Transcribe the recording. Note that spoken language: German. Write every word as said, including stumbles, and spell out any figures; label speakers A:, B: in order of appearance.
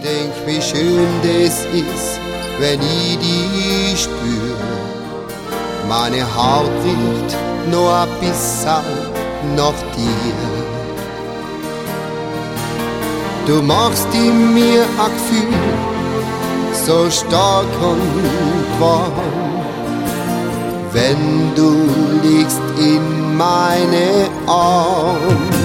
A: denk, wie schön das ist, wenn ich dich spür. Meine Haut riecht nur ein bisschen nach dir. Du machst in mir ein Gefühl so stark und warm, wenn du liegst in meine Arme.